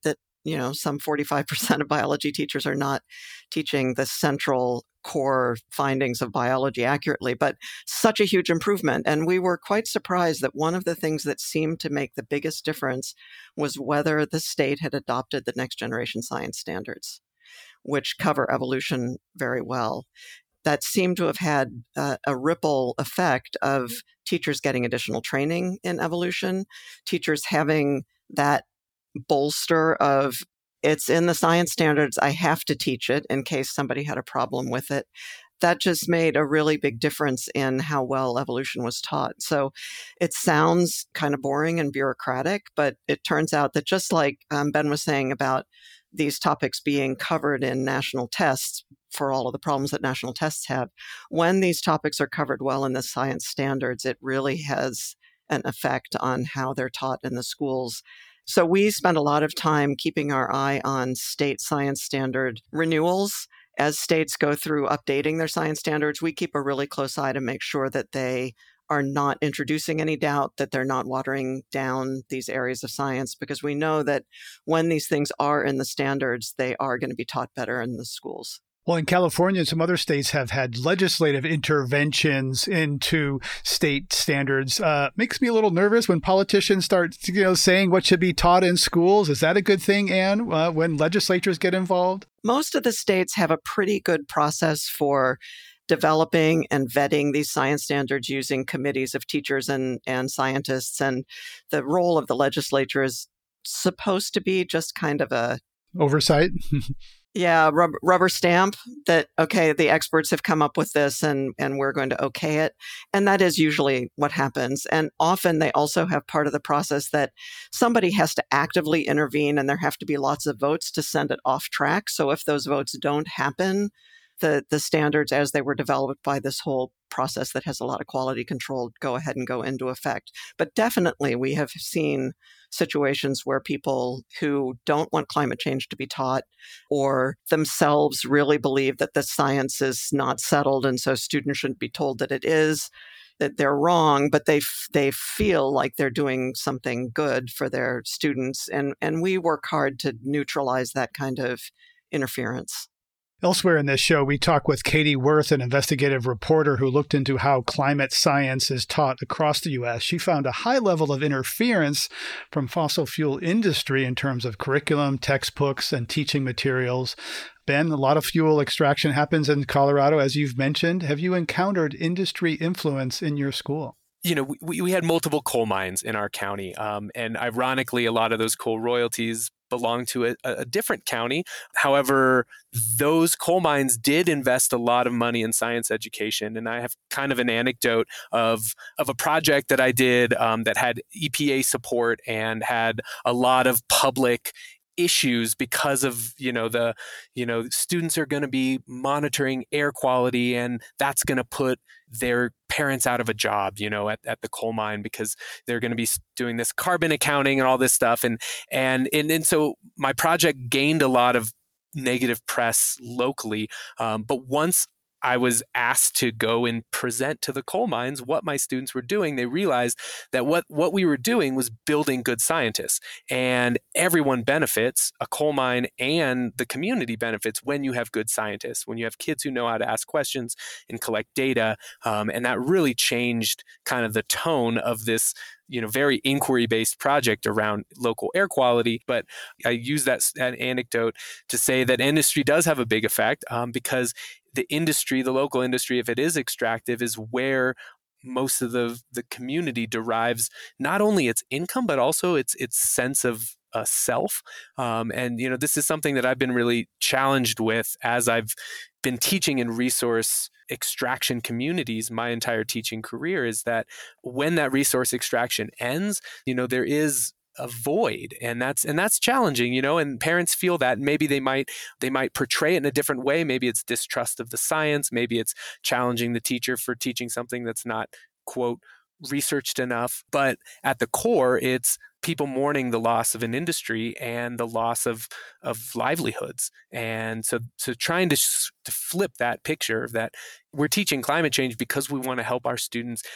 you know, some forty-five percent of biology teachers are not teaching the central core findings of biology accurately, but such a huge improvement. And we were quite surprised that one of the things that seemed to make the biggest difference was whether the state had adopted the next generation science standards, which cover evolution very well. That seemed to have had uh, a ripple effect of teachers getting additional training in evolution, teachers having that bolster of, it's in the science standards, I have to teach it in case somebody had a problem with it. That just made a really big difference in how well evolution was taught. So it sounds kind of boring and bureaucratic, but it turns out that just like um, Ben was saying about these topics being covered in national tests for all of the problems that national tests have, when these topics are covered well in the science standards, it really has an effect on how they're taught in the schools. So we spend a lot of time keeping our eye on state science standard renewals. As states go through updating their science standards, we keep a really close eye to make sure that they are not introducing any doubt, that they're not watering down these areas of science, because we know that when these things are in the standards, they are going to be taught better in the schools. Well, in California and some other states have had legislative interventions into state standards. Uh, makes me a little nervous when politicians start, you know, saying what should be taught in schools. Is that a good thing, Anne, uh, when legislatures get involved? Most of the states have a pretty good process for developing and vetting these science standards using committees of teachers and, and scientists. And the role of the legislature is supposed to be just kind of a oversight. Yeah, rubber, rubber stamp that, okay, the experts have come up with this and, and we're going to okay it. And that is usually what happens. And often they also have part of the process that somebody has to actively intervene and there have to be lots of votes to send it off track. So if those votes don't happen, the, the standards as they were developed by this whole process that has a lot of quality control go ahead and go into effect. But definitely we have seen situations where people who don't want climate change to be taught or themselves really believe that the science is not settled and so students shouldn't be told that it is, that they're wrong, but they f- they feel like they're doing something good for their students. And, and we work hard to neutralize that kind of interference. Elsewhere in this show, we talk with Katie Worth, an investigative reporter who looked into how climate science is taught across the U S. She found a high level of interference from fossil fuel industry in terms of curriculum, textbooks, and teaching materials. Ben, a lot of fuel extraction happens in Colorado, as you've mentioned. Have you encountered industry influence in your school? You know, we, we had multiple coal mines in our county. Um, and ironically, a lot of those coal royalties belong to a, a different county. However, those coal mines did invest a lot of money in science education. And I have kind of an anecdote of, of a project that I did um, that had E P A support and had a lot of public issues because of, you know, the, you know, students are going to be monitoring air quality and that's going to put their parents out of a job, you know, at, at the coal mine because they're going to be doing this carbon accounting and all this stuff. And, and, and, and so my project gained a lot of negative press locally. Um, but once I was asked to go and present to the coal mines what my students were doing, they realized that what, what we were doing was building good scientists. And everyone benefits, a coal mine and the community benefits when you have good scientists, when you have kids who know how to ask questions and collect data. Um, and that really changed kind of the tone of this, you know, very inquiry-based project around local air quality. But I use that, that anecdote to say that industry does have a big effect um, because the industry, the local industry, if it is extractive, is where most of the the community derives not only its income, but also its its sense of uh, self. Um, and, you know, this is something that I've been really challenged with as I've been teaching in resource extraction communities my entire teaching career, is that when that resource extraction ends, you know, there is a void, and that's and that's challenging, you know, and parents feel that, and maybe they might they might portray it in a different way. Maybe it's distrust of the science, maybe it's challenging the teacher for teaching something that's not, quote, researched enough. But at the core, it's people mourning the loss of an industry and the loss of of livelihoods. And so so trying to, to flip that picture of that we're teaching climate change because we want to help our students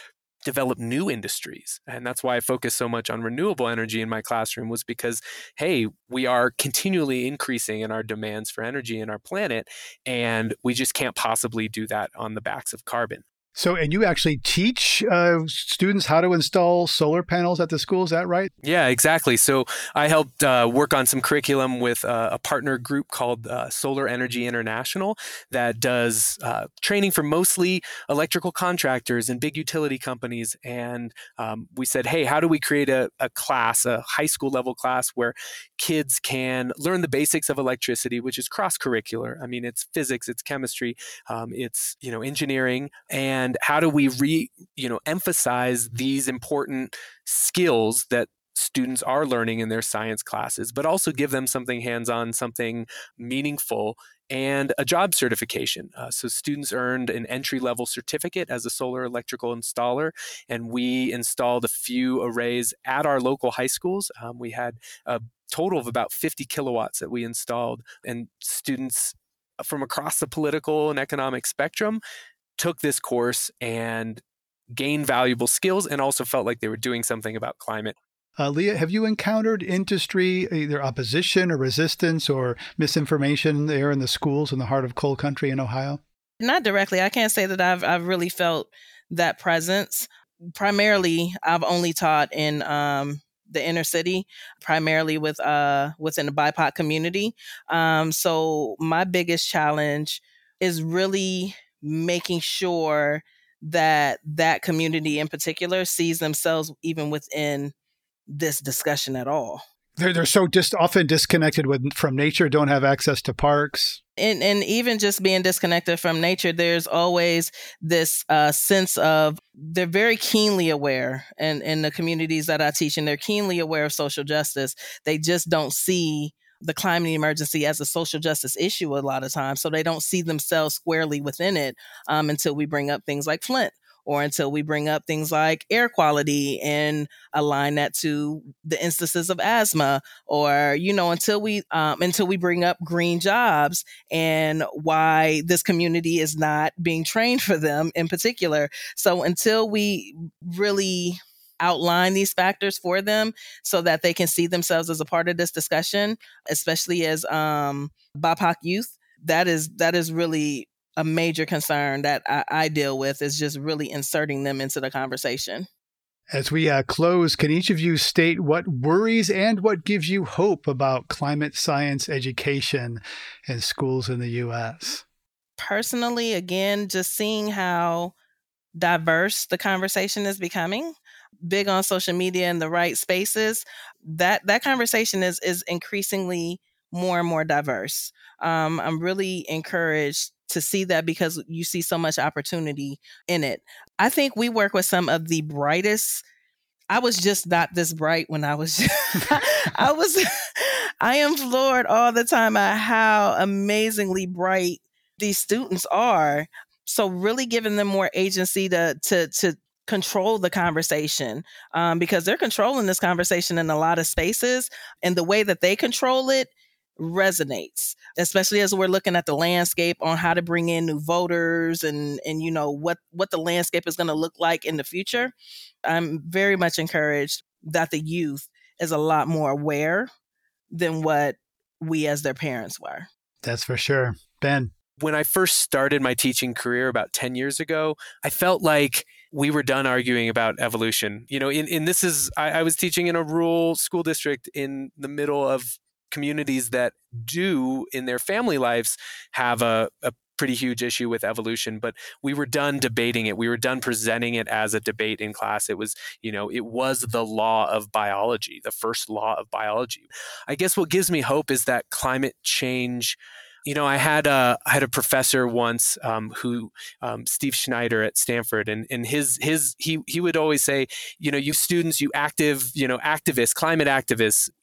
develop new industries. And that's why I focus so much on renewable energy in my classroom, was because, hey, we are continually increasing in our demands for energy in our planet, and we just can't possibly do that on the backs of carbon. So, and you actually teach uh, students how to install solar panels at the school, is that right? Yeah, exactly. So I helped uh, work on some curriculum with uh, a partner group called uh, Solar Energy International that does uh, training for mostly electrical contractors and big utility companies. And um, we said, hey, how do we create a, a class, a high school level class where kids can learn the basics of electricity, which is cross-curricular. I mean, it's physics, it's chemistry, um, it's, you know, engineering. And how do we re, you know, emphasize these important skills that students are learning in their science classes, but also give them something hands-on, something meaningful, and a job certification. Uh, so students earned an entry-level certificate as a solar electrical installer, and we installed a few arrays at our local high schools. Um, we had a total of about fifty kilowatts that we installed, and students from across the political and economic spectrum took this course and gained valuable skills and also felt like they were doing something about climate. Uh, Leah, have you encountered industry, either opposition or resistance or misinformation there in the schools in the heart of coal country in Ohio? Not directly. I can't say that I've I've really felt that presence. Primarily, I've only taught in um, the inner city, primarily with uh, within the B I P O C community. Um, so my biggest challenge is really making sure that that community in particular sees themselves even within this discussion at all. They're, they're so just often disconnected with, from nature, don't have access to parks. And, and even just being disconnected from nature, there's always this uh, sense of they're very keenly aware, and in the communities that I teach, and they're keenly aware of social justice. They just don't see the climate emergency as a social justice issue a lot of times. So they don't see themselves squarely within it um, until we bring up things like Flint, or until we bring up things like air quality and align that to the instances of asthma, or, you know, until we um, until we bring up green jobs and why this community is not being trained for them in particular. So until we really outline these factors for them so that they can see themselves as a part of this discussion, especially as um, B I P O C youth, that is that is really a major concern that I, I deal with, is just really inserting them into the conversation. As we uh, close, can each of you state what worries and what gives you hope about climate science education in schools in the U S? Personally, again, just seeing how diverse the conversation is becoming. Big on social media and the right spaces, that that conversation is is increasingly more and more diverse. Um, I'm really encouraged to see that because you see so much opportunity in it. I think we work with some of the brightest. I was just not this bright when I was, I was, I am floored all the time at how amazingly bright these students are. So really giving them more agency to, to, to, control the conversation, um, because they're controlling this conversation in a lot of spaces, and the way that they control it resonates, especially as we're looking at the landscape on how to bring in new voters and, and you know, what, what the landscape is going to look like in the future. I'm very much encouraged that the youth is a lot more aware than what we as their parents were. That's for sure. Ben? When I first started my teaching career about ten years ago, I felt like we were done arguing about evolution. You know, in, in this is, I, I was teaching in a rural school district in the middle of communities that do in their family lives have a, a pretty huge issue with evolution, but we were done debating it. We were done presenting it as a debate in class. It was, you know, it was the law of biology, the first law of biology. I guess what gives me hope is that climate change. You know, I had a I had a professor once um, who um, Steve Schneider at Stanford, and and his his he he would always say, you know, you students, you active, you know, activists, climate activists,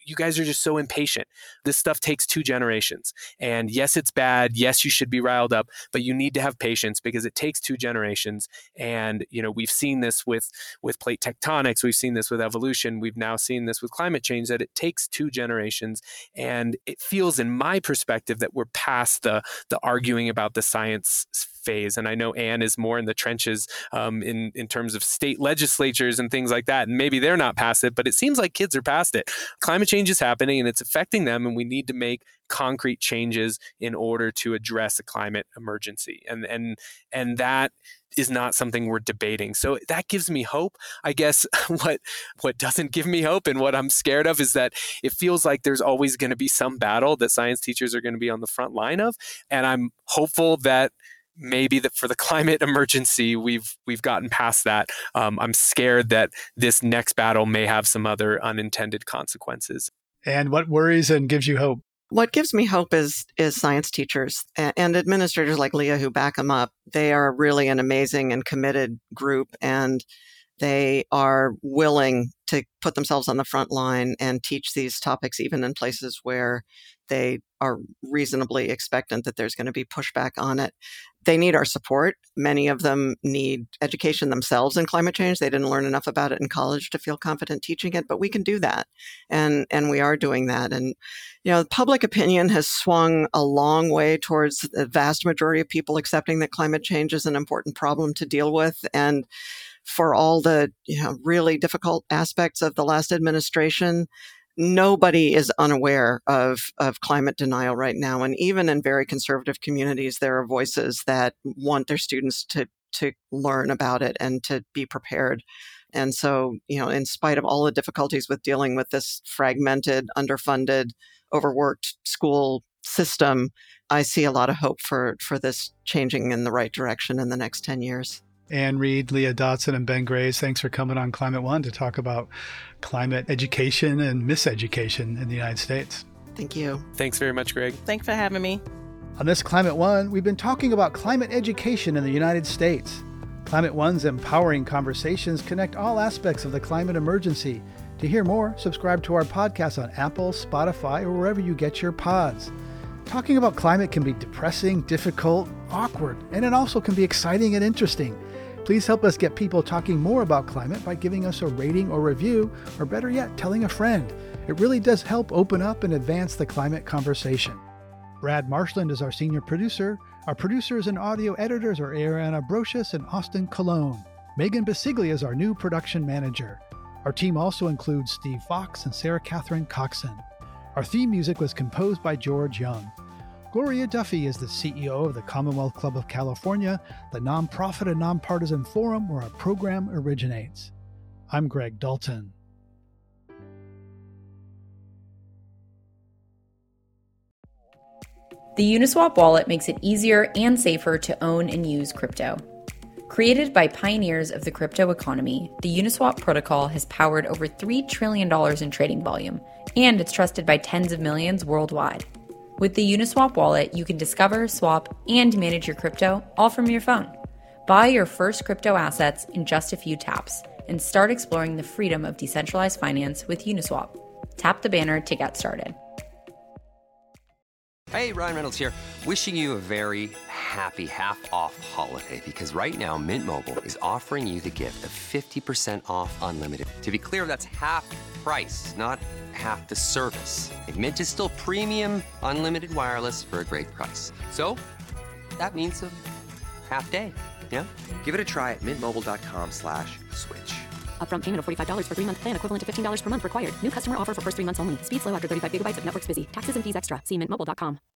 you guys are just so impatient. This stuff takes two generations. And yes, it's bad. Yes, you should be riled up, but you need to have patience because it takes two generations. And, you know, we've seen this with, with plate tectonics. We've seen this with evolution. We've now seen this with climate change, that it takes two generations. And it feels, in my perspective, that we're past the, the arguing about the science phase. And I know Anne is more in the trenches um, in, in terms of state legislatures and things like that. And maybe they're not past it, but it seems like kids are past it. Climate change is happening and it's affecting them, and we need to make concrete changes in order to address a climate emergency. And and and that is not something we're debating. So that gives me hope. I guess what what doesn't give me hope and what I'm scared of is that it feels like there's always going to be some battle that science teachers are going to be on the front line of. And I'm hopeful that maybe that for the climate emergency, we've we've gotten past that. Um, I'm scared that this next battle may have some other unintended consequences. And what worries and gives you hope? What gives me hope is is science teachers and administrators like Leah who back them up. They are really an amazing and committed group, and they are willing to put themselves on the front line and teach these topics, even in places where they are reasonably expectant that there's going to be pushback on it. They need our support. Many of them need education themselves in climate change. They didn't learn enough about it in college to feel confident teaching it, but we can do that. And, and we are doing that. And, you know, public opinion has swung a long way towards the vast majority of people accepting that climate change is an important problem to deal with. And for all the, you know, really difficult aspects of the last administration, nobody is unaware of, of climate denial right now. And even in very conservative communities, there are voices that want their students to, to learn about it and to be prepared. And so, you know, in spite of all the difficulties with dealing with this fragmented, underfunded, overworked school system, I see a lot of hope for, for this changing in the right direction in the next ten years. Anne Reed, Leah Dotson, and Ben Graves, thanks for coming on Climate One to talk about climate education and miseducation in the United States. Thank you. Thanks very much, Greg. Thanks for having me. On this Climate One, we've been talking about climate education in the United States. Climate One's empowering conversations connect all aspects of the climate emergency. To hear more, subscribe to our podcast on Apple, Spotify, or wherever you get your pods. Talking about climate can be depressing, difficult, awkward, and it also can be exciting and interesting. Please help us get people talking more about climate by giving us a rating or review, or better yet, telling a friend. It really does help open up and advance the climate conversation. Brad Marshland is our senior producer. Our producers and audio editors are Ariana Brocious and Austin Colon. Megan Basiglia is our new production manager. Our team also includes Steve Fox and Sarah Catherine Coxon. Our theme music was composed by George Young. Gloria Duffy is the C E O of the Commonwealth Club of California, the nonprofit and nonpartisan forum where our program originates. I'm Greg Dalton. The Uniswap wallet makes it easier and safer to own and use crypto. Created by pioneers of the crypto economy, the Uniswap protocol has powered over three trillion dollars in trading volume, and it's trusted by tens of millions worldwide. With the Uniswap wallet, you can discover, swap, and manage your crypto all from your phone. Buy your first crypto assets in just a few taps and start exploring the freedom of decentralized finance with Uniswap. Tap the banner to get started. Hey, Ryan Reynolds here. Wishing you a very happy half-off holiday, because right now Mint Mobile is offering you the gift of fifty percent off unlimited. To be clear, that's half price, not half the service. And Mint is still premium unlimited wireless for a great price. So that means a half day, yeah? Give it a try at mintmobile.com slash switch. Upfront payment of forty-five dollars for three-month plan, equivalent to fifteen dollars per month required. New customer offer for first three months only. Speed slow after thirty-five gigabytes if network's busy. Taxes and fees extra. See mint mobile dot com.